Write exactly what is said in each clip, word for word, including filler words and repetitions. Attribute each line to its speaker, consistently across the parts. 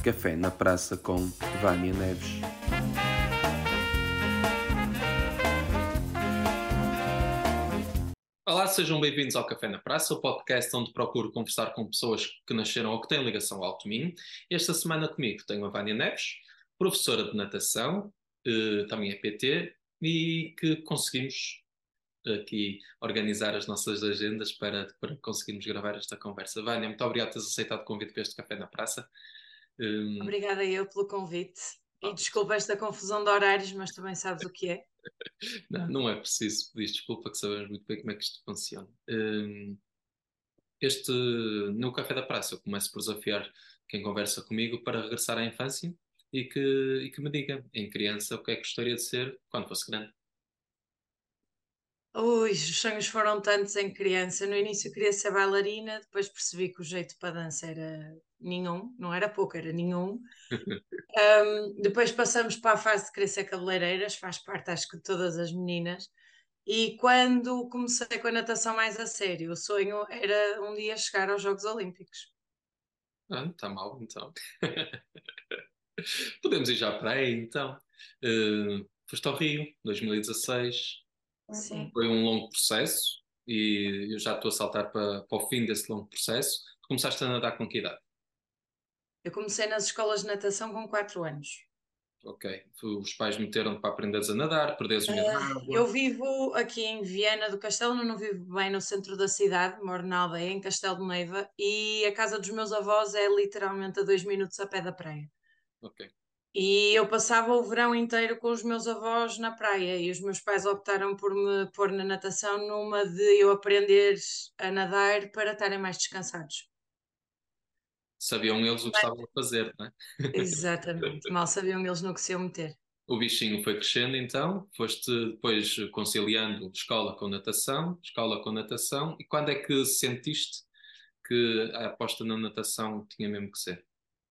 Speaker 1: Café na Praça com Vânia Neves.
Speaker 2: Olá, sejam bem-vindos ao Café na Praça, o podcast onde procuro conversar com pessoas que nasceram ou que têm ligação ao Alto Minho. Esta semana comigo tenho a Vânia Neves, professora de natação, eh, também é P T, e que conseguimos aqui organizar as nossas agendas para, para conseguirmos gravar esta conversa. Vânia, muito obrigado por teres aceitado o convite para este Café na Praça. Um,
Speaker 3: Obrigada eu pelo convite. E
Speaker 2: Ah,
Speaker 3: desculpa esta confusão de horários, mas também sabes o que é.
Speaker 2: não, não é preciso pedir desculpa, que sabemos muito bem como é que isto funciona. Um, Este, no Café da Praça, eu começo por desafiar quem conversa comigo para regressar à infância e que, e que me diga, em criança, o que é que gostaria de ser quando fosse grande.
Speaker 3: Ui, os sonhos foram tantos em criança. No início queria ser bailarina, depois percebi que o jeito para dança era nenhum, não era pouco, era nenhum. Um, depois passamos para a fase de querer ser cabeleireiras, faz parte, acho que, de todas as meninas. E quando comecei com a natação mais a sério, o sonho era um dia chegar aos Jogos Olímpicos.
Speaker 2: Ah, não está mal, então. Podemos ir já para aí, então. Uh, foste ao Rio, dois mil e dezasseis.
Speaker 3: Sim.
Speaker 2: Foi um longo processo e eu já estou a saltar para, para o fim desse longo processo. Tu começaste a nadar com que idade?
Speaker 3: Eu comecei nas escolas de natação com quatro anos.
Speaker 2: Ok. Os pais meteram-te para aprenderes a nadar, perderes o medo na
Speaker 3: Eu
Speaker 2: água.
Speaker 3: vivo aqui em Viana do Castelo, mas não vivo bem no centro da cidade, moro na aldeia, em Castelo de Neiva, e a casa dos meus avós é literalmente a dois minutos a pé da praia.
Speaker 2: Ok.
Speaker 3: E eu passava o verão inteiro com os meus avós na praia, e os meus pais optaram por me pôr na natação numa de eu aprender a nadar para estarem mais descansados.
Speaker 2: Sabiam eles o que estavam a fazer, não é?
Speaker 3: Exatamente, mal sabiam eles no que se iam meter.
Speaker 2: O bichinho foi crescendo, então, foste depois conciliando escola com natação, escola com natação, e quando é que sentiste que a aposta na natação tinha mesmo que ser?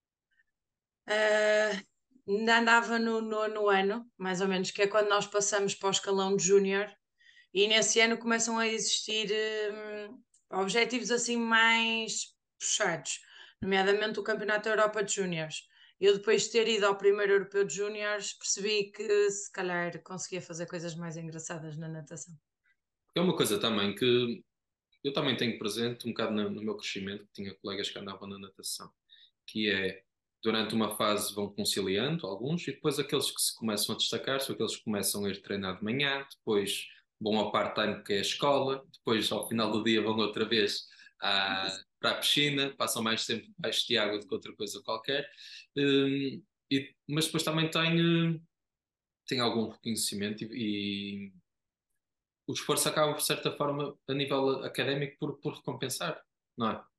Speaker 3: Ah, ainda andava no nono ano, mais ou menos, que é quando nós passamos para o escalão de júnior, e nesse ano começam a existir hum, objetivos assim mais puxados, nomeadamente o Campeonato da Europa de Júniores. Eu, depois de ter ido ao primeiro Europeu de Júniores, percebi que se calhar conseguia fazer coisas mais engraçadas na natação.
Speaker 2: É uma coisa também que eu também tenho presente um bocado no, no meu crescimento, que tinha colegas que andavam na natação, que é, durante uma fase vão conciliando alguns, e depois aqueles que se começam a destacar são aqueles que começam a ir treinar de manhã, depois vão ao part-time que é a escola, depois ao final do dia vão outra vez à, para a piscina, passam mais tempo debaixo de água do que outra coisa qualquer. Hum, e- mas depois também tenho, tenho algum reconhecimento e, e o esforço acaba, de certa forma, a nível académico, por, por recompensar, não é?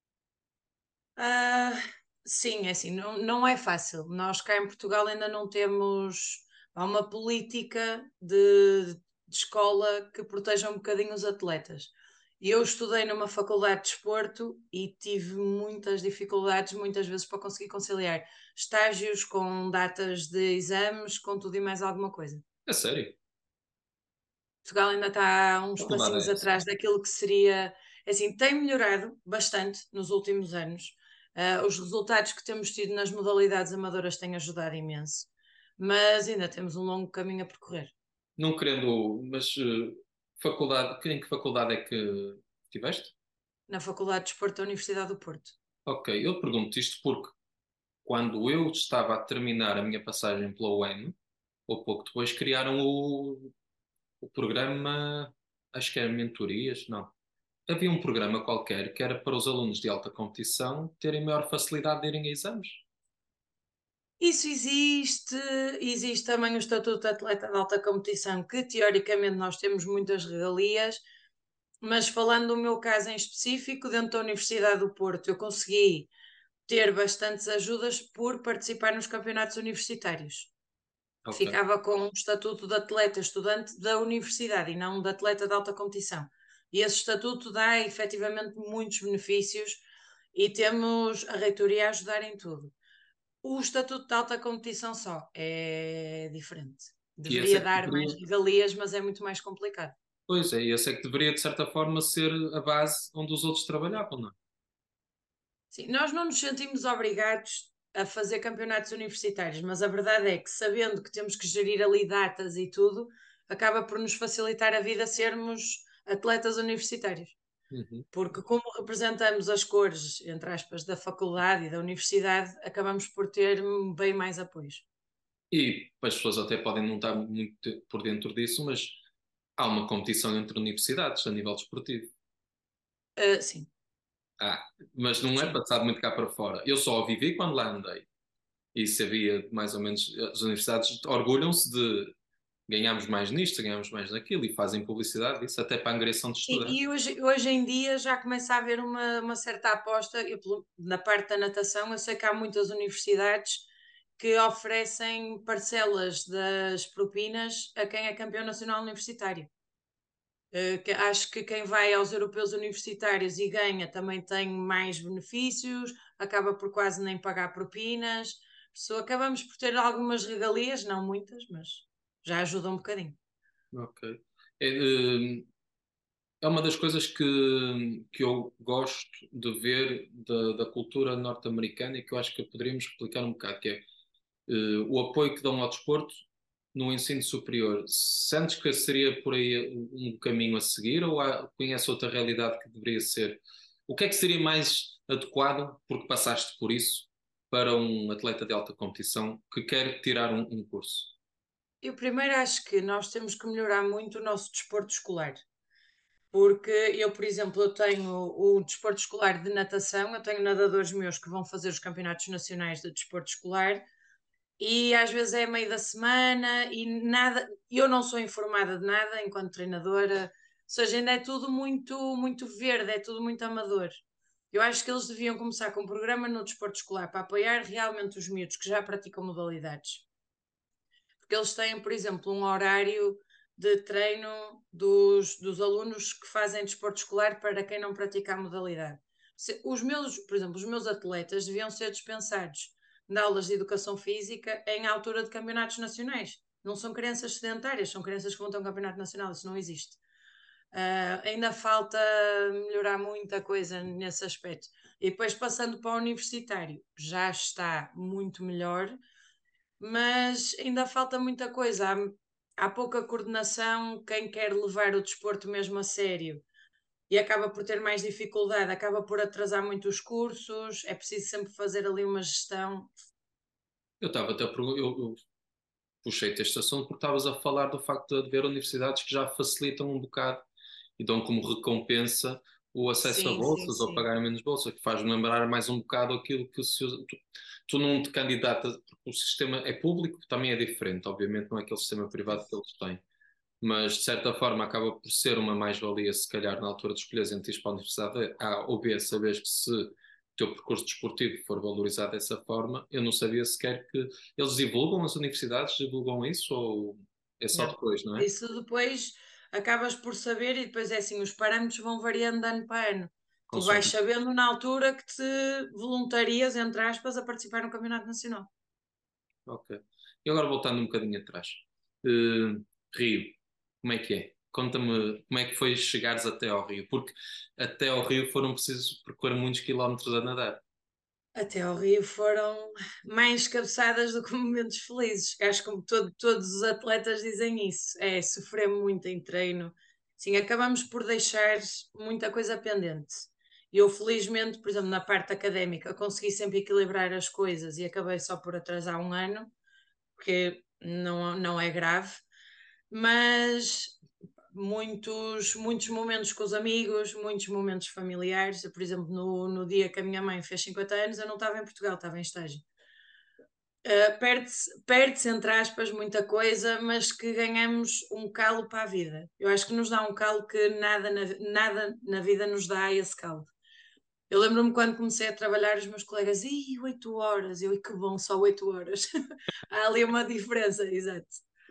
Speaker 3: Ah, sim, é assim, não, não é fácil. Nós cá em Portugal ainda não temos há uma política de, de escola que proteja um bocadinho os atletas. Eu estudei numa faculdade de desporto e tive muitas dificuldades, muitas vezes, para conseguir conciliar estágios com datas de exames, com tudo e mais alguma coisa.
Speaker 2: É sério.
Speaker 3: Portugal ainda está uns
Speaker 2: A faculdade
Speaker 3: passinhos
Speaker 2: é essa.
Speaker 3: atrás daquilo que seria. Assim, tem melhorado bastante nos últimos anos. Uh, os resultados que temos tido nas modalidades amadoras têm ajudado imenso, mas ainda temos um longo caminho a percorrer.
Speaker 2: Não querendo, mas eh, faculdade, em que faculdade é que tiveste?
Speaker 3: Na Faculdade de Desporto da Universidade do Porto.
Speaker 2: Ok, eu pergunto isto porque quando eu estava a terminar a minha passagem pela U E M, ou pouco depois, criaram o, o programa, acho que era mentorias, não. Havia um programa qualquer que era para os alunos de alta competição terem maior facilidade de irem a exames.
Speaker 3: Isso existe, existe também o Estatuto de Atleta de Alta Competição, que teoricamente nós temos muitas regalias, mas falando do meu caso em específico, dentro da Universidade do Porto, eu consegui ter bastantes ajudas por participar nos campeonatos universitários.
Speaker 2: Ok.
Speaker 3: Ficava com o estatuto de atleta estudante da universidade e não de atleta de alta competição. E esse estatuto dá efetivamente muitos benefícios e temos a reitoria a ajudar em tudo. O estatuto de alta competição só é diferente.
Speaker 2: E esse é
Speaker 3: Deveria
Speaker 2: que
Speaker 3: dar mais
Speaker 2: deveria,
Speaker 3: regalias, mas é muito mais complicado.
Speaker 2: pois é, esse é que deveria, de certa forma, ser a base onde os outros trabalhavam, não é?
Speaker 3: Sim, nós não nos sentimos obrigados a fazer campeonatos universitários, mas a verdade é que, sabendo que temos que gerir ali datas e tudo, acaba por nos facilitar a vida sermos atletas universitários.
Speaker 2: Uhum.
Speaker 3: Porque como representamos as cores, entre aspas, da faculdade e da universidade, acabamos por ter bem mais apoios.
Speaker 2: E as pessoas até podem não estar muito por dentro disso, mas há uma competição entre universidades a nível desportivo.
Speaker 3: Uh, sim.
Speaker 2: Ah, mas não é
Speaker 3: Sim.
Speaker 2: passado muito cá para fora. Eu só a vivi quando lá andei. E sabia mais ou menos, as universidades orgulham-se de ganharmos mais nisto, ganhamos mais naquilo e fazem publicidade disso, até para a angriação de
Speaker 3: Sim,
Speaker 2: estudantes.
Speaker 3: e hoje, hoje em dia já começa a haver uma, uma certa aposta, eu, na parte da natação, eu sei que há muitas universidades que oferecem parcelas das propinas a quem é campeão nacional universitário. Uh, que acho que quem vai aos europeus universitários e ganha também tem mais benefícios, acaba por quase nem pagar propinas. So, acabamos por ter algumas regalias, não muitas, mas já ajuda um bocadinho.
Speaker 2: Ok. É, eh, é uma das coisas que, que eu gosto de ver da, da cultura norte-americana e que eu acho que poderíamos explicar um bocado, que é eh, o apoio que dão ao desporto no ensino superior. Sentes que seria por aí um caminho a seguir ou há, conhece outra realidade que deveria ser? O que é que seria mais adequado, porque passaste por isso, para um atleta de alta competição que quer tirar um, um curso?
Speaker 3: Eu primeiro acho que nós temos que melhorar muito o nosso desporto escolar. Porque eu, por exemplo, eu tenho o desporto escolar de natação, eu tenho nadadores meus que vão fazer os campeonatos nacionais de desporto escolar e às vezes é meio da semana e nada, eu não sou informada de nada enquanto treinadora, ou seja, ainda é tudo muito, muito verde, é tudo muito amador. Eu acho que eles deviam começar com um programa no desporto escolar para apoiar realmente os miúdos que já praticam modalidades. Porque eles têm, por exemplo, um horário de treino dos, dos alunos que fazem desporto escolar para quem não pratica a modalidade. Se, os meus, por exemplo, os meus atletas deviam ser dispensados de aulas de educação física em altura de campeonatos nacionais. Não são crianças sedentárias, são crianças que vão ter um campeonato nacional, isso não existe. Uh, ainda falta melhorar muita coisa nesse aspecto. E depois, passando para o universitário, já está muito melhor, mas ainda falta muita coisa. Há, há pouca coordenação. Quem quer levar o desporto mesmo a sério e acaba por ter mais dificuldade, acaba por atrasar muito os cursos. É preciso sempre fazer ali uma gestão.
Speaker 2: Eu estava até a pergun- eu, eu puxei-te este assunto porque estavas a falar do facto de haver universidades que já facilitam um bocado e dão como recompensa o acesso a
Speaker 3: Sim, sim,
Speaker 2: bolsas ou
Speaker 3: sim.
Speaker 2: pagar menos bolsa, que faz-me lembrar mais um bocado aquilo que se usa. Tu, tu não te candidatas, porque o sistema é público, também é diferente, obviamente não é aquele sistema privado que eles têm, mas de certa forma acaba por ser uma mais-valia, se calhar, na altura de escolheres entre ir para a Universidade A ou B, sabes que se o teu percurso desportivo for valorizado dessa forma, eu não sabia sequer que eles divulgam, as universidades divulgam isso ou é só
Speaker 3: Não.
Speaker 2: depois, não é?
Speaker 3: Isso depois acabas por saber, e depois é assim, os parâmetros vão variando de ano para ano. Tu vais
Speaker 2: Consoante.
Speaker 3: sabendo na altura que te voluntarias, entre aspas, a participar no Campeonato Nacional.
Speaker 2: Ok. E agora voltando um bocadinho atrás. Eh, Rio, como é que é? Conta-me como é que foi chegares até ao Rio, porque até ao Rio foram precisos percorrer muitos quilómetros a nadar.
Speaker 3: Até ao Rio foram mais cabeçadas do que momentos felizes. Acho que todo, todos os atletas dizem isso. É sofrer muito em treino. Sim, acabamos por deixar muita coisa pendente. Eu, felizmente, por exemplo, na parte académica, consegui sempre equilibrar as coisas e acabei só por atrasar um ano, porque não, não é grave. Mas muitos, muitos momentos com os amigos, muitos momentos familiares. Eu, por exemplo, no, no dia que a minha mãe fez cinquenta anos, eu não estava em Portugal, estava em estágio. Uh, perde-se, perde-se, entre aspas, muita coisa, mas que ganhamos um calo para a vida. Eu acho que nos dá um calo que nada na, nada na vida nos dá esse calo. Eu lembro-me quando comecei a trabalhar, os meus colegas, ih, oito horas, eu, que bom, só oito horas. Há ali uma diferença, exato.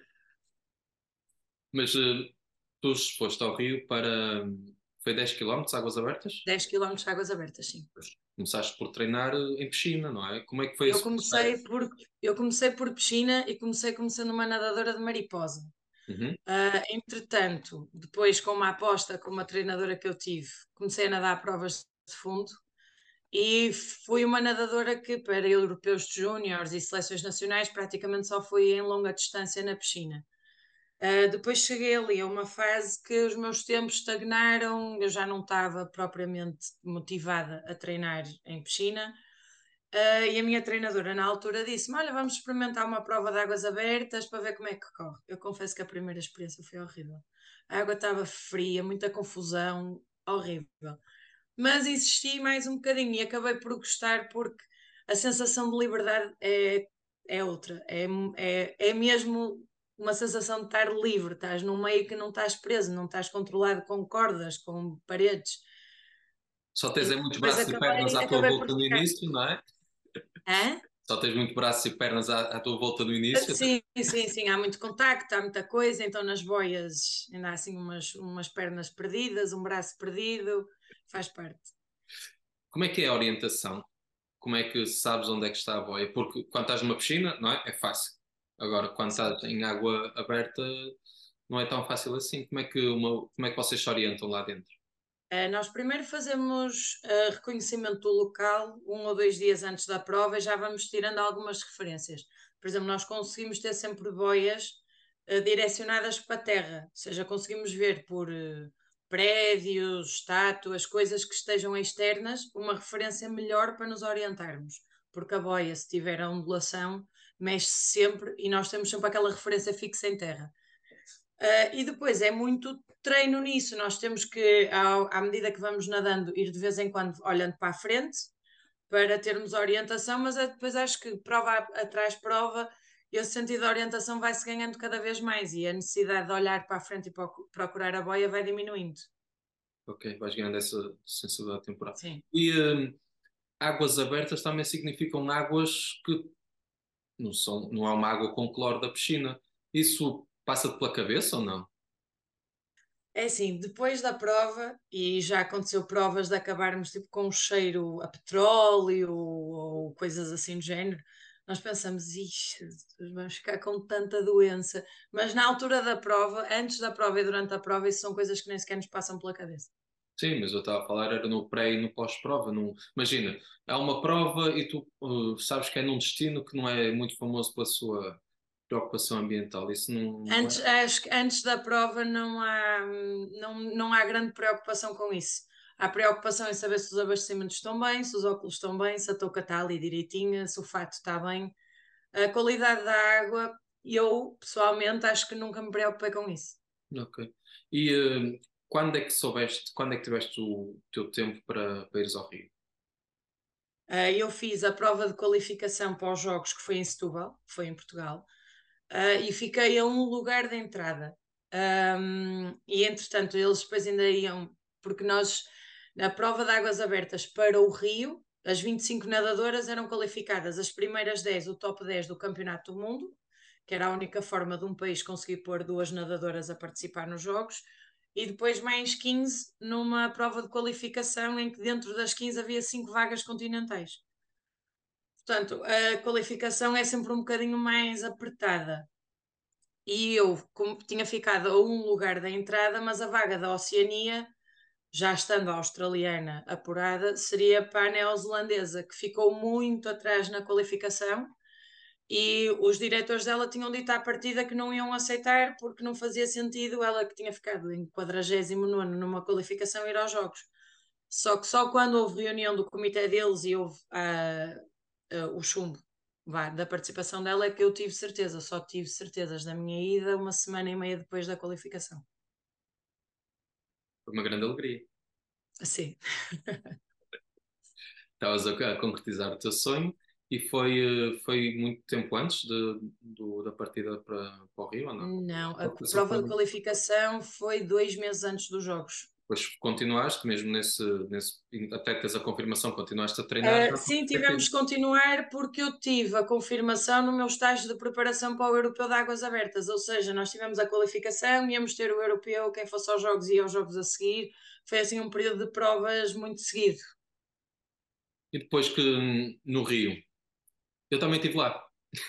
Speaker 2: Mas eh, tu foste ao Rio para. Foi dez quilómetros, águas abertas?
Speaker 3: dez quilómetros de águas abertas, sim.
Speaker 2: Pois. Começaste por treinar eh, em piscina, não é? Como é que foi
Speaker 3: Eu
Speaker 2: esse
Speaker 3: comecei
Speaker 2: processo?
Speaker 3: por, eu comecei por piscina e comecei como sendo uma nadadora de mariposa.
Speaker 2: Uhum.
Speaker 3: Uh, entretanto, depois com uma aposta com uma treinadora que eu tive, comecei a nadar provas de fundo E fui uma nadadora que, para europeus de júniores e seleções nacionais, praticamente só fui em longa distância na piscina. Uh, depois cheguei ali a uma fase que os meus tempos estagnaram, eu já não estava propriamente motivada a treinar em piscina. Uh, e a minha treinadora na altura disse-me: olha, vamos experimentar uma prova de águas abertas para ver como é que corre. Eu confesso que a primeira experiência foi horrível. A água estava fria, muita confusão, horrível. Mas insisti mais um bocadinho e acabei por gostar porque a sensação de liberdade é, é outra. É, é, é mesmo uma sensação de estar livre. Estás num meio que não estás preso, não estás controlado com cordas, com paredes.
Speaker 2: Só tens
Speaker 3: E
Speaker 2: é muitos
Speaker 3: depois
Speaker 2: braços e pernas
Speaker 3: acabei,
Speaker 2: à tua
Speaker 3: acabei por
Speaker 2: volta no
Speaker 3: ficar.
Speaker 2: início, não é?
Speaker 3: Hã?
Speaker 2: Só tens muitos braços e pernas à, à tua volta no início.
Speaker 3: Sim, sim, sim, há muito contacto, há muita coisa, então nas boias ainda há assim umas, umas pernas perdidas, um braço perdido, faz parte.
Speaker 2: Como é que é a orientação? Como é que sabes onde é que está a boia? Porque quando estás numa piscina, não é? É fácil. Agora, quando
Speaker 3: Sim.
Speaker 2: estás em água aberta, não é tão fácil assim. Como é que, uma, como é que vocês se orientam lá dentro?
Speaker 3: Uh, nós primeiro fazemos uh, reconhecimento do local um ou dois dias antes da prova e já vamos tirando algumas referências. Por exemplo, nós conseguimos ter sempre boias uh, direcionadas para a terra, ou seja, conseguimos ver por uh, prédios, estátuas, coisas que estejam externas, uma referência melhor para nos orientarmos, porque a boia, se tiver a ondulação, mexe-se sempre e nós temos sempre aquela referência fixa em terra. Uh, e depois é muito treino nisso. Nós temos que, ao, à medida que vamos nadando, ir de vez em quando olhando para a frente para termos orientação, mas depois acho que prova atrás prova, esse sentido de orientação vai-se ganhando cada vez mais e a necessidade de olhar para a frente e procurar a boia vai diminuindo.
Speaker 2: Ok, vais ganhando essa sensibilidade temporal.
Speaker 3: Sim.
Speaker 2: E hum, águas abertas também significam águas que não são, não é uma água com cloro da piscina. Isso passa-te pela cabeça ou não?
Speaker 3: É assim, depois da prova, e já aconteceu provas de acabarmos tipo, com um cheiro a petróleo ou coisas assim do género, nós pensamos, ixi, vamos ficar com tanta doença. Mas na altura da prova, antes da prova e durante a prova, isso são coisas que nem sequer nos passam pela cabeça.
Speaker 2: Sim, mas eu estava a falar era no pré e no pós-prova. Não... Imagina, há uma prova e tu uh, sabes que é num destino que não é muito famoso pela sua preocupação ambiental. Isso não, não
Speaker 3: Antes,
Speaker 2: é?
Speaker 3: acho que antes da prova não há, não, não há grande preocupação com isso. Há preocupação em saber se os abastecimentos estão bem, se os óculos estão bem, se a touca está ali direitinha, se o fato está bem. A qualidade da água, eu pessoalmente acho que nunca me preocupei com isso.
Speaker 2: Ok. E uh, quando é que soubeste, quando é que tiveste o teu tempo para, para ires ao Rio?
Speaker 3: Uh, eu fiz a prova de qualificação para os Jogos, que foi em Setúbal, que foi em Portugal, uh, e fiquei a um lugar de entrada. Um, e entretanto, eles depois ainda iam, porque nós, na prova de águas abertas para o Rio, as vinte e cinco nadadoras eram qualificadas, as primeiras dez, o top dez do Campeonato do Mundo, que era a única forma de um país conseguir pôr duas nadadoras a participar nos Jogos, e depois mais quinze numa prova de qualificação em que dentro das quinze havia cinco vagas continentais. Portanto, a qualificação é sempre um bocadinho mais apertada. E eu como, tinha ficado a um lugar da entrada, mas a vaga da Oceania, já estando a australiana apurada, seria para a neozelandesa, que ficou muito atrás na qualificação e os diretores dela tinham dito à partida que não iam aceitar porque não fazia sentido ela que tinha ficado em quadragésimo nono numa qualificação ir aos Jogos. Só que só quando houve reunião do comitê deles e houve uh, uh, o chumbo vá, da participação dela é que eu tive certeza, só tive certezas da minha ida uma semana e meia depois da qualificação.
Speaker 2: Foi uma grande alegria.
Speaker 3: Sim.
Speaker 2: Estavas a, a concretizar o teu sonho e foi, uh, foi muito tempo antes de, do- da partida para, para o Rio ou não?
Speaker 3: Não,
Speaker 2: A
Speaker 3: a
Speaker 2: qualificação
Speaker 3: prova de
Speaker 2: foi.
Speaker 3: qualificação foi dois meses antes dos Jogos.
Speaker 2: Depois continuaste, mesmo nesse, nesse, até teres a confirmação, continuaste a treinar
Speaker 3: Uh,
Speaker 2: já por
Speaker 3: sim,
Speaker 2: ter
Speaker 3: tivemos
Speaker 2: tempo.
Speaker 3: de continuar porque eu tive a confirmação no meu estágio de preparação para o Europeu de Águas Abertas, ou seja, nós tivemos a qualificação, íamos ter o Europeu, quem fosse aos Jogos ia aos Jogos a seguir, foi assim um período de provas muito seguido.
Speaker 2: E depois que no Rio, eu também estive lá,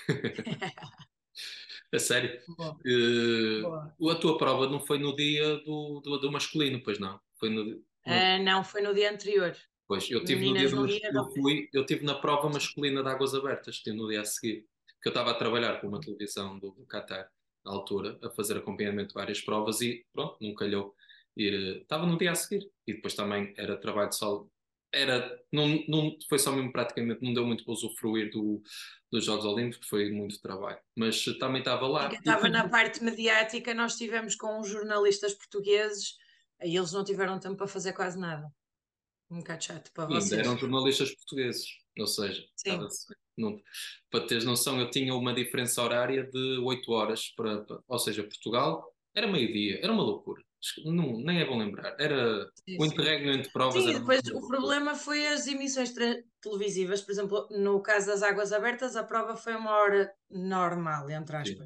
Speaker 2: a sério.
Speaker 3: Boa, boa.
Speaker 2: Uh, a tua prova não foi no dia do, do, do masculino, pois não? Foi no, no-
Speaker 3: Uh, não, foi no dia anterior.
Speaker 2: Pois, eu tive no dia
Speaker 3: Meninas
Speaker 2: do
Speaker 3: não
Speaker 2: mas- eu
Speaker 3: iam.
Speaker 2: fui, eu tive na prova masculina de águas abertas, tive no dia a seguir, que eu estava a trabalhar com uma televisão do, do Qatar, na altura, a fazer acompanhamento de várias provas e pronto, não calhou ir, eh, estava no dia a seguir e depois também era trabalho de sol, era, não, não, foi só mesmo praticamente, não deu muito para usufruir do, dos Jogos Olímpicos, foi muito trabalho, mas eh, também estava
Speaker 3: E quem
Speaker 2: lá e
Speaker 3: estava na parte mediática, nós tivemos com os jornalistas portugueses, aí eles não tiveram tempo para fazer quase nada. Um bocado chato para
Speaker 2: e ainda eram
Speaker 3: vocês.
Speaker 2: jornalistas portugueses, ou seja,
Speaker 3: Sim.
Speaker 2: estava não, para teres noção, eu tinha uma diferença horária de oito horas para, para- ou seja, Portugal era meio-dia, era uma loucura. Não, nem é bom lembrar. Era
Speaker 3: Sim,
Speaker 2: o
Speaker 3: sim.
Speaker 2: interregno entre provas
Speaker 3: Sim, e
Speaker 2: era uma
Speaker 3: depois o
Speaker 2: loucura.
Speaker 3: problema foi as emissões tre- televisivas. Por exemplo, no caso das águas abertas, a prova foi uma hora normal, entre
Speaker 2: Sim.
Speaker 3: aspas.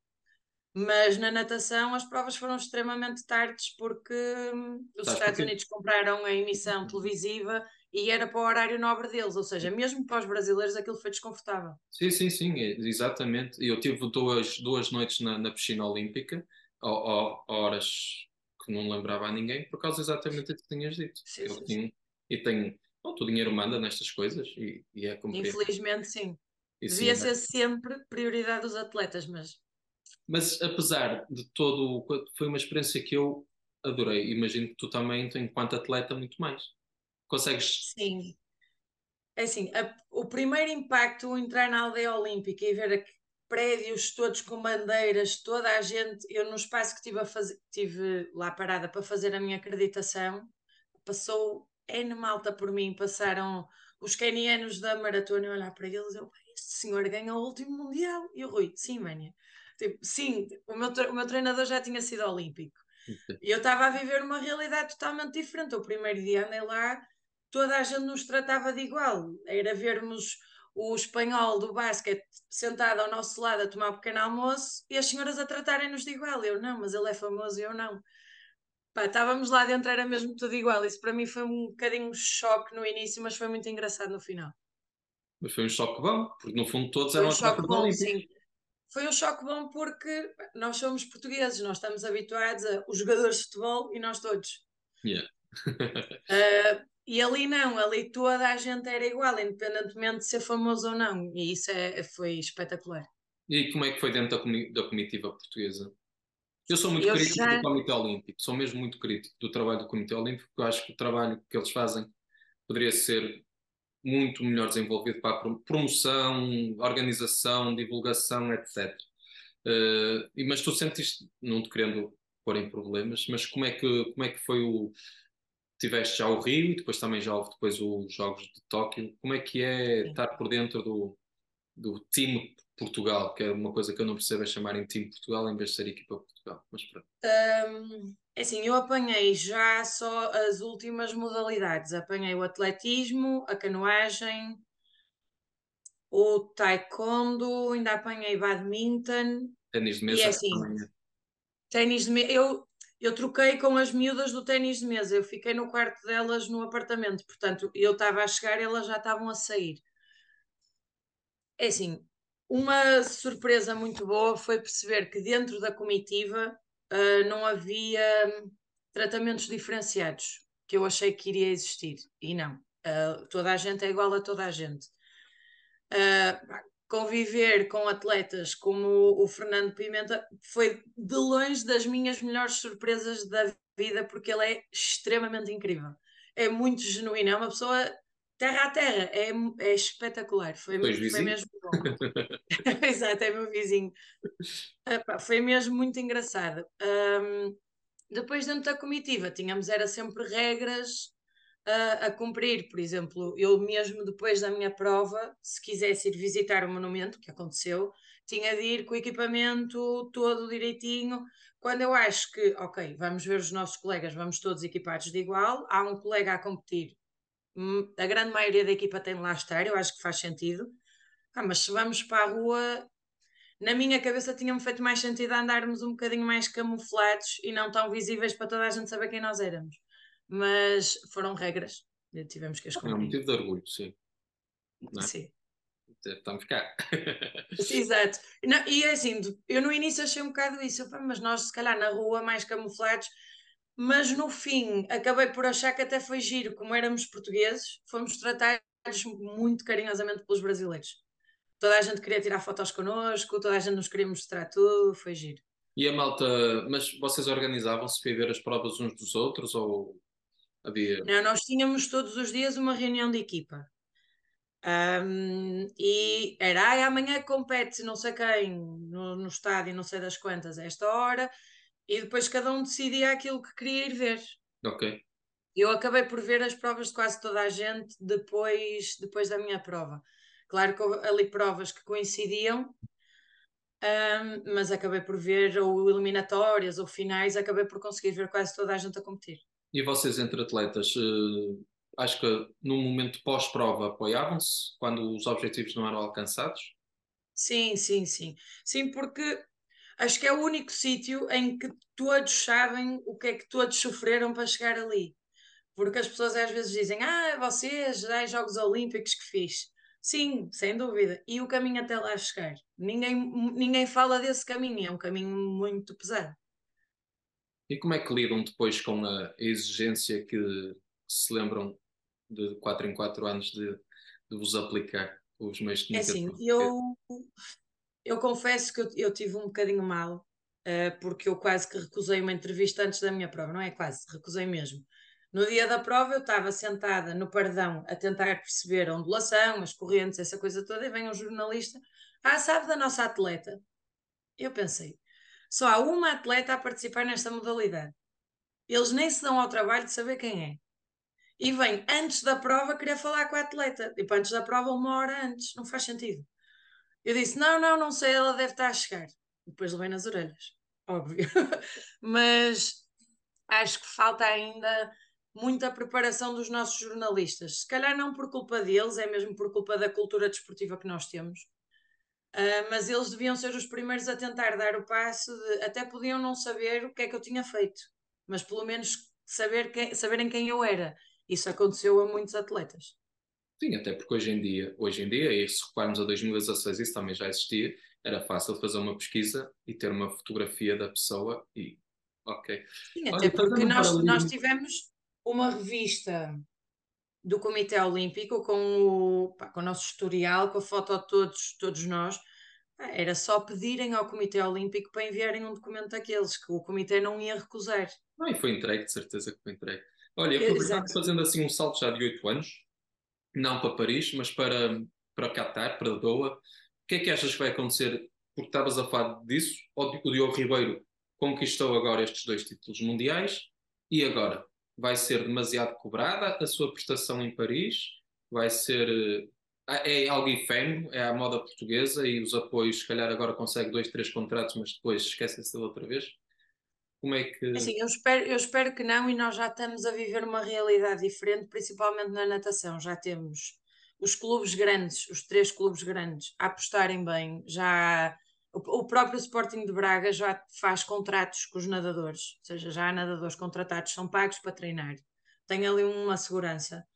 Speaker 3: Mas na natação as provas foram extremamente tardes porque hum, os
Speaker 2: Sabes
Speaker 3: Estados
Speaker 2: porquê?
Speaker 3: Unidos compraram a emissão televisiva e era para o horário nobre deles, ou seja, mesmo para os brasileiros aquilo foi desconfortável.
Speaker 2: Sim, sim, sim, é- exatamente. Eu tive duas, duas noites na, na piscina olímpica, ao- ao- horas que não lembrava a ninguém, por causa exatamente do que tinhas dito.
Speaker 3: Sim,
Speaker 2: Que eu
Speaker 3: sim, sim.
Speaker 2: tinha, e tenho, pronto, o dinheiro manda nestas coisas e, e é compreensível.
Speaker 3: Infelizmente, sim.
Speaker 2: E
Speaker 3: Devia
Speaker 2: sim,
Speaker 3: ser sempre prioridade dos atletas, mas
Speaker 2: mas apesar de todo, o- foi uma experiência que eu adorei. Imagino que tu também, tu, enquanto atleta, muito mais. Consegues.
Speaker 3: sim. É assim, a- o primeiro impacto, o entrar na aldeia olímpica e ver aqu- prédios todos com bandeiras, toda a gente, eu no espaço que estive a fazer, tive lá parada para fazer a minha acreditação, passou N malta por mim, passaram os quenianos da maratona a olhar para eles, eu, este senhor ganhou o último mundial, e o Rui, sim, Vânia. Tipo, sim, o meu, tre- o meu treinador já tinha sido olímpico. E eu estava a viver uma realidade totalmente diferente. O primeiro dia andei lá, toda a gente nos tratava de igual. Era vermos o espanhol do basquete sentado ao nosso lado a tomar um pequeno almoço e as senhoras a tratarem-nos de igual. Eu não, mas ele é famoso e eu não. Pá, estávamos lá dentro, era mesmo tudo igual. Isso para mim foi um bocadinho um choque no início, mas foi muito engraçado no final.
Speaker 2: Mas foi um choque bom, porque no fundo todos
Speaker 3: Foi
Speaker 2: eram
Speaker 3: um choque
Speaker 2: atletas
Speaker 3: bom,
Speaker 2: olímpicos.
Speaker 3: sim. Foi um choque bom porque nós somos portugueses, nós estamos habituados a os jogadores de futebol e nós todos.
Speaker 2: Yeah.
Speaker 3: Uh, e ali não, ali toda a gente era igual, independentemente de ser famoso ou não, e isso é, foi espetacular.
Speaker 2: E como é que foi dentro da, comi- da comitiva portuguesa? Eu sou muito
Speaker 3: Eu
Speaker 2: crítico do
Speaker 3: já,
Speaker 2: Comitê Olímpico, sou mesmo muito crítico do trabalho do Comitê Olímpico, porque eu acho que o trabalho que eles fazem poderia ser muito melhor desenvolvido para a prom- promoção, organização, divulgação, etcétera. Eh, e- mas tu sentiste, não te querendo pôr em problemas, mas como é que, como é que foi o. Tiveste já o Rio e depois também já houve depois os Jogos de Tóquio. Como é que é
Speaker 3: sim.
Speaker 2: estar por dentro do, do time Portugal, que é uma coisa que eu não percebo é chamarem time Portugal em vez de ser equipa Portugal. Mas pronto.
Speaker 3: Um, é assim, eu apanhei já só as últimas modalidades, apanhei o atletismo, a canoagem, o taekwondo, ainda apanhei badminton,
Speaker 2: Ténis de
Speaker 3: e é
Speaker 2: mesa
Speaker 3: assim,
Speaker 2: também é.
Speaker 3: ténis de mesa, eu, eu troquei com as miúdas do ténis de mesa, eu fiquei no quarto delas no apartamento, portanto, eu estava a chegar e elas já estavam a sair. É assim, uma surpresa muito boa foi perceber que dentro da comitiva uh, não havia tratamentos diferenciados, que eu achei que iria existir, e não. Uh, toda a gente é igual a toda a gente. Uh, conviver com atletas como o Fernando Pimenta foi de longe das minhas melhores surpresas da vida, porque ele é extremamente incrível. É muito genuíno, é uma pessoa terra a terra, é, é espetacular. Foi,
Speaker 2: Dois
Speaker 3: foi
Speaker 2: vizinhos.
Speaker 3: mesmo bom. Exato, é meu vizinho. Epá, foi mesmo muito engraçado. Um, depois, dentro da comitiva, tínhamos era sempre regras a, a cumprir. Por exemplo, eu mesmo depois da minha prova, se quisesse ir visitar o monumento, que aconteceu, tinha de ir com o equipamento todo direitinho. Quando eu acho que, ok, vamos ver os nossos colegas, vamos todos equipados de igual, há um colega a competir, hum, a grande maioria da equipa tem de lá estar, eu acho que faz sentido. Ah, mas se vamos para a rua, na minha cabeça tinha-me feito mais sentido andarmos um bocadinho mais camuflados e não tão visíveis para toda a gente saber quem nós éramos. Mas foram regras, e tivemos que as
Speaker 2: É um
Speaker 3: cumprir.
Speaker 2: motivo de orgulho, sim. Não é?
Speaker 3: Sim.
Speaker 2: Estamos cá.
Speaker 3: Sim, exato. Não, e é assim, eu no início achei um bocado isso, eu, pá, mas nós se calhar na rua mais camuflados, mas no fim acabei por achar que até foi giro, como éramos portugueses, fomos tratados muito carinhosamente pelos brasileiros. Toda a gente queria tirar fotos connosco, toda a gente nos queria mostrar tudo, foi giro.
Speaker 2: E a malta, mas vocês organizavam-se para ir ver as provas uns dos outros ou havia.
Speaker 3: Não, nós tínhamos todos os dias uma reunião de equipa. Um, e era, ai, amanhã compete não sei quem no, no estádio, não sei das quantas, a esta hora, e depois cada um decidia aquilo que queria ir ver.
Speaker 2: Ok.
Speaker 3: Eu acabei por ver as provas de quase toda a gente depois, depois da minha prova. Claro que houve ali provas que coincidiam, um, mas acabei por ver ou eliminatórias ou finais, acabei por conseguir ver quase toda a gente a competir.
Speaker 2: E vocês entre atletas, eh, acho que num momento pós-prova apoiavam-se quando os objetivos não eram alcançados?
Speaker 3: Sim, sim, sim. Sim, porque acho que é o único sítio em que todos sabem o que é que todos sofreram para chegar ali. Porque as pessoas às vezes dizem, ah, vocês, já Jogos Olímpicos que fiz. Sim, sem dúvida. E o caminho até lá chegar. Ninguém, ninguém fala desse caminho, é um caminho muito pesado.
Speaker 2: E como é que lidam depois com a exigência que, que se lembram de quatro em quatro anos de, de vos aplicar os meios de
Speaker 3: É assim,
Speaker 2: comunicação?
Speaker 3: eu, eu confesso que eu, eu tive um bocadinho mal, eh, porque eu quase que recusei uma entrevista antes da minha prova, não é quase, recusei mesmo. No dia da prova eu estava sentada no paredão a tentar perceber a ondulação, as correntes, essa coisa toda, e vem um jornalista, ah, sabe da nossa atleta? Eu pensei, só há uma atleta a participar nesta modalidade. Eles nem se dão ao trabalho de saber quem é. E vem antes da prova querer falar com a atleta. Tipo, antes da prova, uma hora antes. Não faz sentido. Eu disse: não, não, não sei, ela deve estar a chegar. Depois levei nas orelhas, óbvio. Mas acho que falta ainda muita preparação dos nossos jornalistas. Se calhar não por culpa deles, é mesmo por culpa da cultura desportiva que nós temos. Uh, mas eles deviam ser os primeiros a tentar dar o passo de, até podiam não saber o que é que eu tinha feito, mas pelo menos saber quem, saberem quem eu era. Isso aconteceu a muitos atletas.
Speaker 2: Sim, até porque hoje em dia, hoje em dia, e se recuarmos a dois mil e dezasseis, isso também já existia, era fácil fazer uma pesquisa e ter uma fotografia da pessoa e ok.
Speaker 3: Sim, até
Speaker 2: Olha,
Speaker 3: porque
Speaker 2: fazendo um
Speaker 3: nós, nós
Speaker 2: paralelismo.
Speaker 3: tivemos uma revista do Comitê Olímpico com o, pá, com o nosso historial, com a foto de todos, todos nós. Pá, era só pedirem ao Comitê Olímpico para enviarem um documento daqueles que o Comitê não ia recusar.
Speaker 2: Não, e foi entregue, de certeza que foi entregue. Olha, aproveitando,
Speaker 3: Exato.
Speaker 2: fazendo assim um salto já de oito anos, não para Paris, mas para, para Qatar, para Doha, o que é que achas que vai acontecer? Porque estavas a falar disso, o Di- o Diogo Ribeiro conquistou agora estes dois títulos mundiais e agora vai ser demasiado cobrada a sua prestação em Paris? Vai ser. eh, É algo efêmero, é a moda portuguesa e os apoios, se calhar agora consegue dois, três contratos, mas depois esquecem-se dele outra vez. Como é que.
Speaker 3: Assim, eu espero, eu espero que não, e nós já estamos a viver uma realidade diferente, principalmente na natação. Já temos os clubes grandes, os três clubes grandes, a apostarem bem. Já o, o próprio Sporting de Braga já faz contratos com os nadadores, ou seja, já há nadadores contratados, são pagos para treinar. Tem ali uma segurança.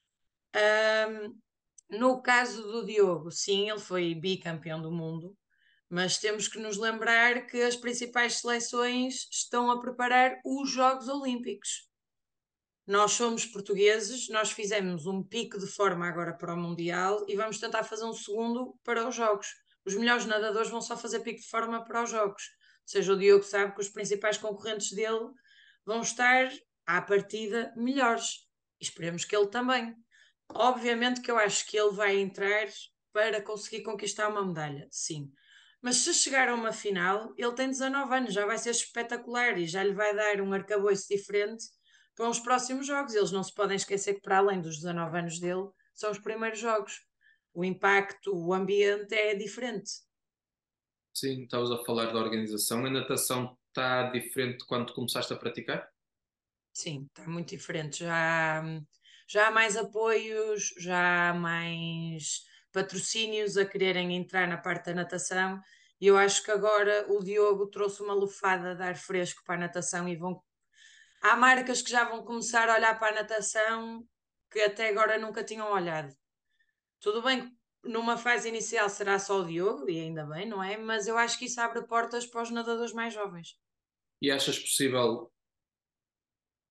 Speaker 3: Ahm, no caso do Diogo, sim, ele foi bicampeão do mundo, mas temos que nos lembrar que as principais seleções estão a preparar os Jogos Olímpicos. Nós somos portugueses, nós fizemos um pico de forma agora para o Mundial e vamos tentar fazer um segundo para os Jogos. Os melhores nadadores vão só fazer pico de forma para os Jogos. Ou seja, o Diogo sabe que os principais concorrentes dele vão estar, à partida, melhores. E esperemos que ele também. Obviamente que eu acho que ele vai entrar para conseguir conquistar uma medalha, sim. Mas se chegar a uma final, ele tem dezanove anos, já vai ser espetacular e já lhe vai dar um arcabouço diferente para os próximos jogos. Eles não se podem esquecer que, para além dos dezanove anos dele, são os primeiros jogos. O impacto, o ambiente é diferente.
Speaker 2: Sim, estavas a falar da organização. A natação está diferente de quando começaste a praticar?
Speaker 3: Sim, está muito diferente. Já, já há mais apoios, já há mais patrocínios a quererem entrar na parte da natação. E eu acho que agora o Diogo trouxe uma lufada de ar fresco para a natação e vão. Há marcas que já vão começar a olhar para a natação que até agora nunca tinham olhado. Tudo bem que numa fase inicial será só o Diogo, e ainda bem, não é? Mas eu acho que isso abre portas para os nadadores mais jovens.
Speaker 2: E achas possível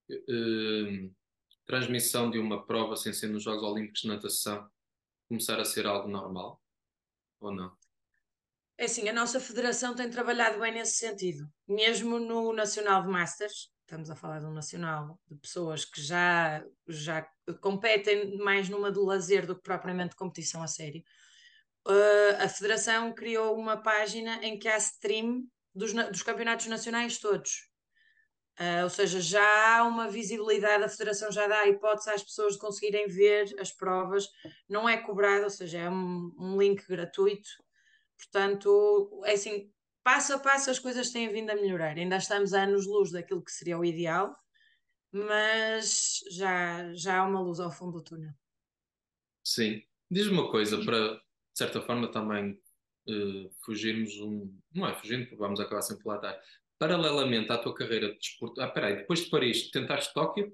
Speaker 2: eh, transmissão de uma prova sem ser nos Jogos Olímpicos de natação começar a ser algo normal, ou não?
Speaker 3: É assim, a nossa federação tem trabalhado bem nesse sentido. Mesmo no Nacional de Masters, estamos a falar de um nacional de pessoas que já, já competem mais numa de lazer do que propriamente competição a sério. Uh, a federação criou uma página em que há stream dos, dos campeonatos nacionais todos. Uh, ou seja, já há uma visibilidade, a federação já dá a hipótese às pessoas de conseguirem ver as provas, não é cobrado, ou seja, é um, um link gratuito. Portanto, é assim, passo a passo as coisas têm vindo a melhorar. Ainda estamos a anos-luz daquilo que seria o ideal, mas já, já há uma luz ao fundo do túnel.
Speaker 2: Sim. Diz-me uma coisa, para, de certa forma, também eh, fugirmos um. Não é fugindo, porque vamos acabar sempre lá estar. Paralelamente à tua carreira de desporto. Ah, peraí, depois de Paris, tentaste Tóquio?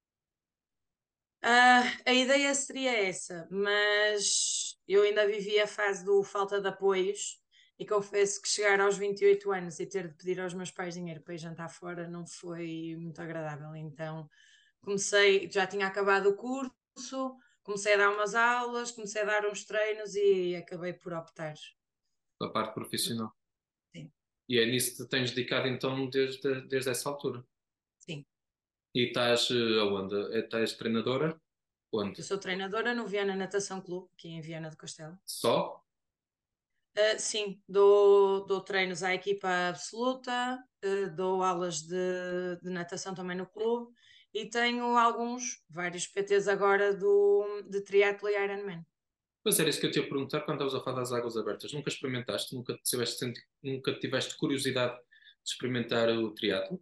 Speaker 3: Ah, a ideia seria essa, mas eu ainda vivi a fase do falta de apoios e confesso que chegar aos vinte e oito anos e ter de pedir aos meus pais dinheiro para ir jantar fora não foi muito agradável. Então comecei, já tinha acabado o curso, comecei a dar umas aulas, comecei a dar uns treinos e acabei por optar.
Speaker 2: A parte profissional.
Speaker 3: Sim,
Speaker 2: E é nisso que te tens dedicado então desde, desde essa altura.
Speaker 3: sim.
Speaker 2: E estás eh, aonde? Eh, Estás treinadora? Onde?
Speaker 3: Eu sou treinadora no Viana Natação Clube, aqui em Viana do Castelo.
Speaker 2: Só?
Speaker 3: Uh, sim, dou, dou treinos à equipa absoluta, uh, dou aulas de, de natação também no clube e tenho alguns, vários P Ts agora do, de triatlo e Ironman.
Speaker 2: Pois era isso que eu te ia perguntar quando estavas a falar das águas abertas. Nunca experimentaste? Nunca tiveste, senti- nunca tiveste curiosidade de experimentar o triatlo?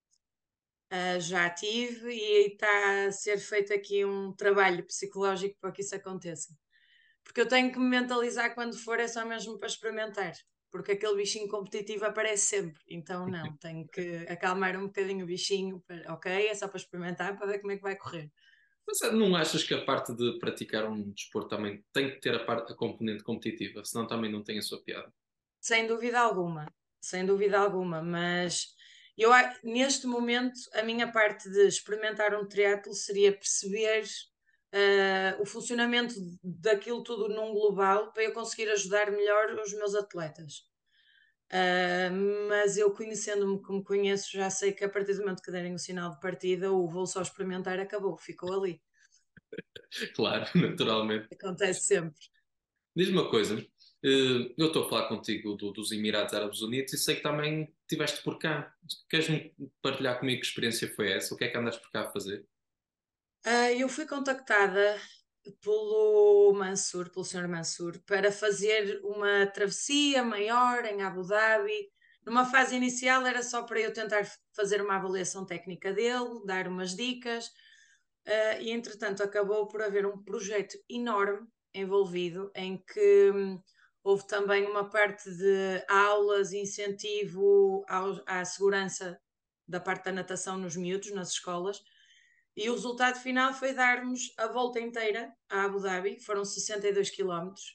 Speaker 3: Uh, já tive e está a ser feito aqui um trabalho psicológico para que isso aconteça. Porque eu tenho que me mentalizar quando for, é só mesmo para experimentar. Porque aquele bichinho competitivo aparece sempre. Então, não, tenho que acalmar um bocadinho o bichinho. Para, ok, é só para experimentar, para ver como é que vai correr.
Speaker 2: Mas eh, não achas que a parte de praticar um desporto também tem que ter a, parte, a componente competitiva? Senão também não tem a sua piada.
Speaker 3: Sem dúvida alguma, sem dúvida alguma. Mas eu, a- neste momento, a minha parte de experimentar um triatlo seria perceber ah, o funcionamento daquilo tudo num global para eu conseguir ajudar melhor os meus atletas. Uh, mas eu conhecendo-me como conheço, já sei que a partir do momento que derem o sinal de partida, o vou só experimentar acabou, ficou ali.
Speaker 2: Claro, naturalmente.
Speaker 3: Acontece sempre.
Speaker 2: Diz-me uma coisa. eh, Eu estou a falar contigo do- dos Emirados Árabes Unidos e sei que também estiveste por cá. Queres-me partilhar comigo que experiência foi essa? O que é que andaste por cá a fazer?
Speaker 3: Uh, eu fui contactada pelo Mansur, pelo senhor Mansur, para fazer uma travessia maior em Abu Dhabi. Numa fase inicial era só para eu tentar fazer uma avaliação técnica dele, dar umas dicas, uh, e entretanto acabou por haver um projeto enorme envolvido em que hum, houve também uma parte de aulas, incentivo ao, à segurança da parte da natação nos miúdos, nas escolas, e o resultado final foi darmos a volta inteira a Abu Dhabi, foram sessenta e dois quilómetros.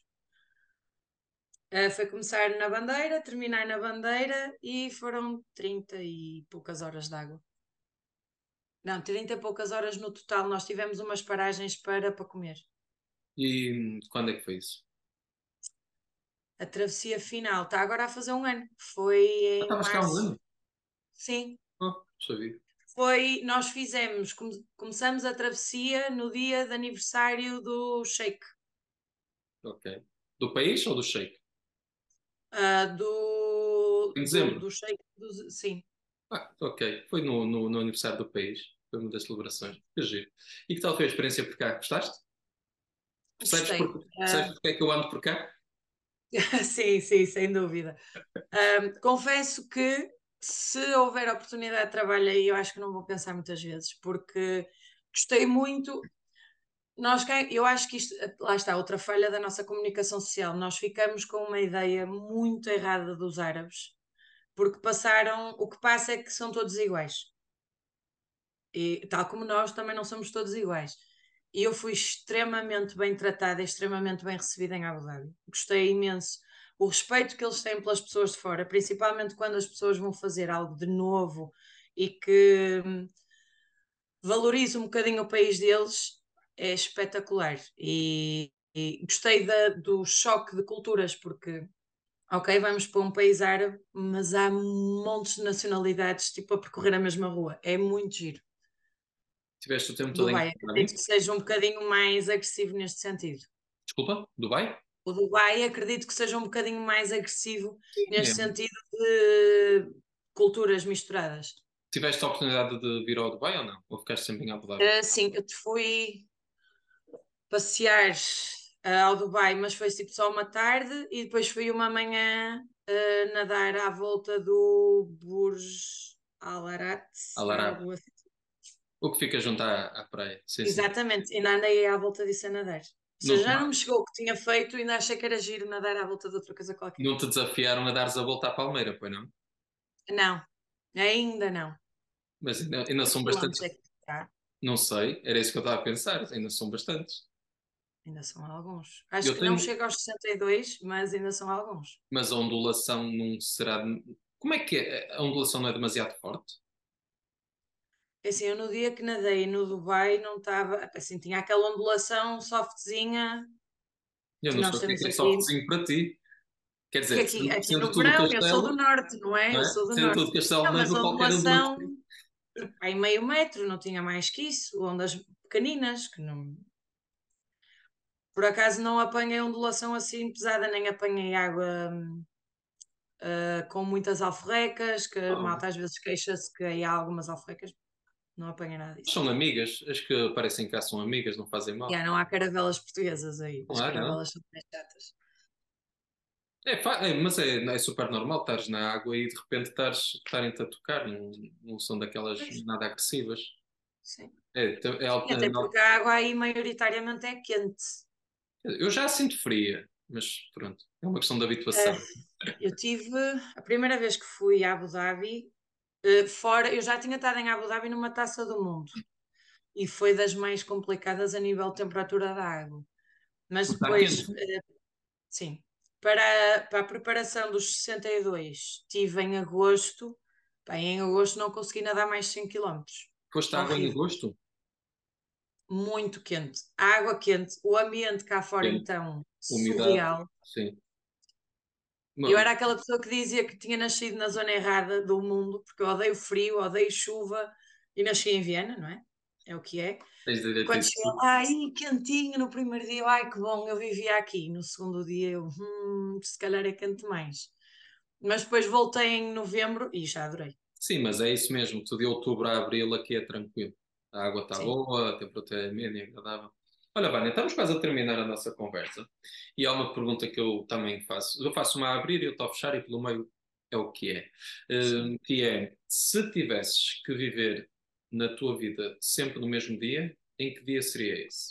Speaker 3: Uh, foi começar na Bandeira, terminar na Bandeira e foram trinta e poucas horas de água. Não, trinta e poucas horas no total. Nós tivemos umas paragens para, para comer.
Speaker 2: E hum, quando é que foi isso?
Speaker 3: A travessia final está agora a fazer um ano. Foi
Speaker 2: Ah,
Speaker 3: em
Speaker 2: estavas cá há um
Speaker 3: março.
Speaker 2: ano?
Speaker 3: Sim,
Speaker 2: Oh, sabia.
Speaker 3: foi. Nós fizemos, come- começamos a travessia no dia de aniversário do Sheikh.
Speaker 2: Ok. Do país ou do Sheik?
Speaker 3: Ah, do,
Speaker 2: Em
Speaker 3: do,
Speaker 2: dezembro?
Speaker 3: do Sheikh, do- sim.
Speaker 2: Ah, ok. Foi no, no, no aniversário do país. Foi uma das celebrações. Que giro. E que tal foi a experiência por cá? Gostaste? Percebes, por,
Speaker 3: Gostei.
Speaker 2: percebes
Speaker 3: Ah,
Speaker 2: porque é que eu ando por cá?
Speaker 3: sim, sim, sem dúvida. Ah, confesso que se houver oportunidade de trabalho aí, eu acho que não vou pensar muitas vezes, porque gostei muito. Nós, cá- eu acho que isto, lá está, outra falha da nossa comunicação social. Nós ficamos com uma ideia muito errada dos árabes, porque passaram, o que passa é que são todos iguais. E tal como nós também não somos todos iguais. E eu fui extremamente bem tratada e extremamente bem recebida em Abu Dhabi. Gostei imenso. O respeito que eles têm pelas pessoas de fora, principalmente quando as pessoas vão fazer algo de novo e que valorizo um bocadinho o país deles, é espetacular. E, e gostei da, do choque de culturas, porque, ok, vamos para um país árabe, mas há montes de nacionalidades tipo a percorrer a mesma rua. É muito giro.
Speaker 2: Tiveste o tempo todo em
Speaker 3: Dubai,
Speaker 2: Abu
Speaker 3: acredito
Speaker 2: Dhabi?
Speaker 3: que seja um bocadinho mais agressivo neste sentido.
Speaker 2: Desculpa, Dubai?
Speaker 3: O Dubai acredito que seja um bocadinho mais agressivo neste
Speaker 2: É.
Speaker 3: sentido de culturas misturadas.
Speaker 2: Tiveste a oportunidade de vir ao Dubai ou não? Ou ficaste sempre em Abu Dhabi?
Speaker 3: Uh, sim, eu te fui passear uh, ao Dubai, mas foi tipo só uma tarde e depois fui uma manhã uh, nadar à volta do Burj Al Arab,
Speaker 2: Al Arab.
Speaker 3: algo assim.
Speaker 2: O que fica junto à, à praia. Sim, sim.
Speaker 3: Exatamente, ainda andei à volta disso a nadar. Ou
Speaker 2: Não,
Speaker 3: seja, já não me chegou o que tinha feito, ainda achei que era giro nadar à volta de outra coisa qualquer.
Speaker 2: não te desafiaram a dares a volta à Palmeira, pois não?
Speaker 3: Não, ainda não.
Speaker 2: Mas ainda, ainda
Speaker 3: Quantos
Speaker 2: são
Speaker 3: quilómetros
Speaker 2: bastantes.
Speaker 3: é que está?
Speaker 2: Não sei, era isso que eu estava a pensar. Ainda são bastantes.
Speaker 3: Ainda são alguns. Acho
Speaker 2: Eu
Speaker 3: que não
Speaker 2: tenho.
Speaker 3: chega aos sessenta e dois, mas ainda são alguns.
Speaker 2: Mas a ondulação não será. Como é que é? A ondulação não é demasiado forte?
Speaker 3: É assim, eu no dia que nadei no Dubai não estava. Assim, tinha aquela ondulação softzinha
Speaker 2: Eu
Speaker 3: que
Speaker 2: não
Speaker 3: nós
Speaker 2: sei o que é
Speaker 3: temos
Speaker 2: que é
Speaker 3: aqui.
Speaker 2: softzinho para ti. Quer
Speaker 3: Porque
Speaker 2: dizer,
Speaker 3: aqui,
Speaker 2: sendo,
Speaker 3: aqui
Speaker 2: sendo
Speaker 3: no
Speaker 2: tudo
Speaker 3: verão, eu sou do
Speaker 2: castelo,
Speaker 3: norte, não é?
Speaker 2: não
Speaker 3: Eu
Speaker 2: é?
Speaker 3: sou do
Speaker 2: Sendo
Speaker 3: norte.
Speaker 2: tudo castelo,
Speaker 3: Não,
Speaker 2: não é
Speaker 3: mas
Speaker 2: para
Speaker 3: a
Speaker 2: qualquer um de vocês.
Speaker 3: ondulação, tipo, aí meio metro, não tinha mais que isso. Ondas pequeninas, que não. Por acaso não apanhei ondulação assim pesada, nem apanhei água hum, ah, com muitas alforrecas, que a
Speaker 2: Oh,
Speaker 3: malta às vezes queixa-se que aí há algumas alforrecas. Não apanhei nada disso.
Speaker 2: são amigas. As que aparecem cá são amigas, não fazem mal.
Speaker 3: Já, não há caravelas portuguesas aí.
Speaker 2: Não
Speaker 3: As
Speaker 2: há, não.
Speaker 3: caravelas são mais chatas.
Speaker 2: É, fa- é, mas é, é super normal estares na água e de repente estares, estarem-te a tocar. Não, não são daquelas
Speaker 3: Pois,
Speaker 2: nada agressivas.
Speaker 3: sim.
Speaker 2: É, te- é,
Speaker 3: Sim,
Speaker 2: alta-
Speaker 3: até
Speaker 2: é
Speaker 3: porque
Speaker 2: alta-
Speaker 3: a água aí maioritariamente é quente.
Speaker 2: eu já a sinto fria, mas pronto, é uma questão de
Speaker 3: Ah,
Speaker 2: habituação.
Speaker 3: eu tive a primeira vez que fui a Abu Dhabi, eh, fora, eu já tinha estado em Abu Dhabi numa taça do mundo e foi das mais complicadas a nível de temperatura da água. Mas
Speaker 2: Porque está
Speaker 3: depois,
Speaker 2: quente.
Speaker 3: eh, sim, para, para a preparação dos sessenta e dois, estive em agosto. Bem, em agosto não consegui nadar mais cem quilómetros.
Speaker 2: Foste à água em
Speaker 3: Horrível.
Speaker 2: agosto?
Speaker 3: Muito quente. A água quente, o ambiente cá fora,
Speaker 2: Quente,
Speaker 3: então,
Speaker 2: umidade,
Speaker 3: surreal.
Speaker 2: sim.
Speaker 3: Eu
Speaker 2: Uma-
Speaker 3: era aquela pessoa que dizia que tinha nascido na zona errada do mundo, porque eu odeio frio, odeio chuva, e nasci em Viena, não é? É o que é.
Speaker 2: Tens
Speaker 3: E
Speaker 2: direito a
Speaker 3: quando
Speaker 2: isso
Speaker 3: cheguei
Speaker 2: tudo.
Speaker 3: lá, ai, quentinho no primeiro dia, eu, ai que bom, eu vivia aqui. No segundo dia, eu, hum, se calhar é quente mais. Mas depois voltei em novembro e já adorei.
Speaker 2: Sim, mas é isso mesmo. Tu de outubro a abril aqui é tranquilo. A água está
Speaker 3: Sim.
Speaker 2: boa, a temperatura é média, agradável. Olha, Vânia, estamos quase a terminar a nossa conversa. E há uma pergunta que eu também faço. Eu faço uma a abrir e outra a fechar, e pelo meio é o que é.
Speaker 3: Sim.
Speaker 2: Hum, que é, se tivesses que viver na tua vida sempre no mesmo dia, em que dia seria esse?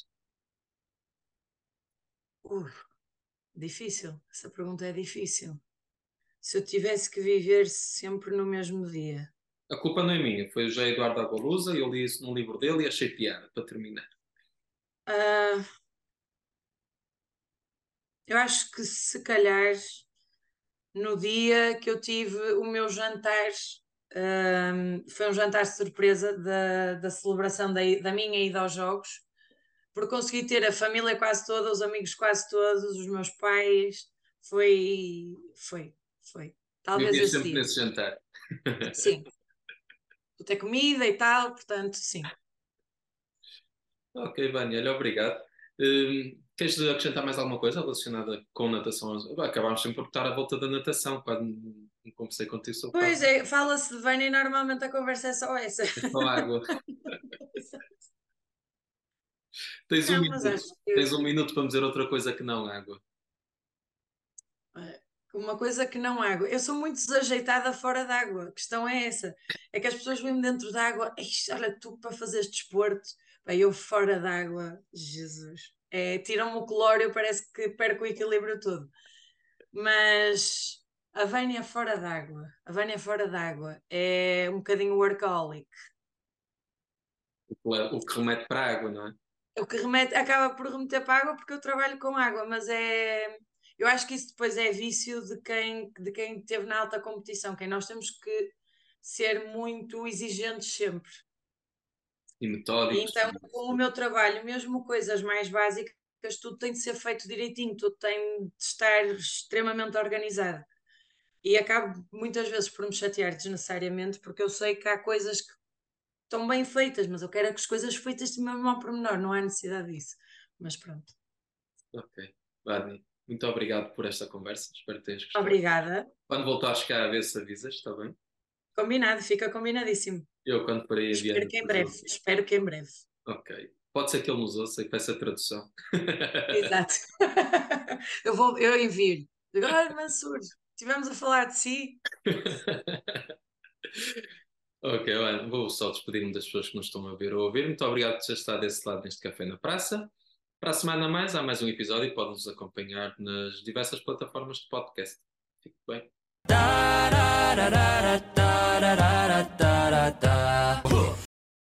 Speaker 3: Uf, difícil. Essa pergunta é difícil. Se eu tivesse que viver sempre no mesmo dia.
Speaker 2: A culpa não é minha, foi o José Eduardo Agualusa e eu li isso num livro dele e achei piada, para terminar.
Speaker 3: Ah, eu acho que se calhar no dia que eu tive o meu jantar, ahm, foi um jantar de surpresa da, da celebração da, da minha ida aos Jogos, porque consegui ter a família quase toda, os amigos quase todos, os meus pais. Foi, foi, foi. Talvez
Speaker 2: Vivias
Speaker 3: esse
Speaker 2: sempre
Speaker 3: dia.
Speaker 2: nesse jantar.
Speaker 3: Sim, vou ter comida e tal, portanto, sim.
Speaker 2: Ok, Vânia, olha, obrigado. Hum, queres acrescentar mais alguma coisa relacionada com natação? Bem, acabámos sempre por estar à volta da natação, quando me conversei contigo sobre
Speaker 3: Pois
Speaker 2: quase
Speaker 3: é, fala-se de Vânia e normalmente a conversa é só essa.
Speaker 2: é só água. Tens um
Speaker 3: Não, mas acho
Speaker 2: minuto.
Speaker 3: que
Speaker 2: Tens um minuto para me dizer outra coisa que não água.
Speaker 3: eh, uma coisa que não água. Eu sou muito desajeitada fora d'água. A questão é essa. É que as pessoas vêm dentro d'água. "Ixi, olha, tu para fazeres desporto. Bem, eu fora d'água. Jesus. É, tiram-me o cloro, parece que perco o equilíbrio todo. Mas a Vânia fora d'água. A Vânia fora d'água é um bocadinho workaholic.
Speaker 2: O que le- o que remete para a água, não é?
Speaker 3: O que remete, acaba por remeter para a água porque eu trabalho com água, mas é. Eu acho que isso depois é vício de quem, de quem esteve na alta competição, quem nós temos que ser muito exigentes sempre.
Speaker 2: E
Speaker 3: E
Speaker 2: metódicos.
Speaker 3: então, com o meu trabalho, mesmo coisas mais básicas, tudo tem de ser feito direitinho, tudo tem de estar extremamente organizado. E acabo muitas vezes por me chatear desnecessariamente, porque eu sei que há coisas que estão bem feitas, mas eu quero é que as coisas feitas de mesmo ao pormenor, não há necessidade disso. Mas pronto.
Speaker 2: Ok. Vani, muito obrigado por esta conversa. Espero que tenhas gostado.
Speaker 3: Obrigada.
Speaker 2: Quando voltares cá a ver se avisas, está bem?
Speaker 3: Combinado, fica combinadíssimo.
Speaker 2: Eu, quando parei a
Speaker 3: Espero
Speaker 2: Viana,
Speaker 3: que em
Speaker 2: depois
Speaker 3: breve,
Speaker 2: eu...
Speaker 3: espero que em breve.
Speaker 2: Ok. Pode ser que ele nos ouça e peça a tradução.
Speaker 3: Exato. Eu vou, eu envio-lhe. Digo, olha, Mansur, estivemos a falar de si.
Speaker 2: Ok, olha, vou só despedir-me das pessoas que nos estão a ver ou a ouvir. Muito obrigado por ter estado desse lado neste Café na Praça. Para a semana a mais, há mais um episódio e pode-nos acompanhar nas diversas plataformas de podcast. Fique bem.
Speaker 4: Da da da da da da da da da da.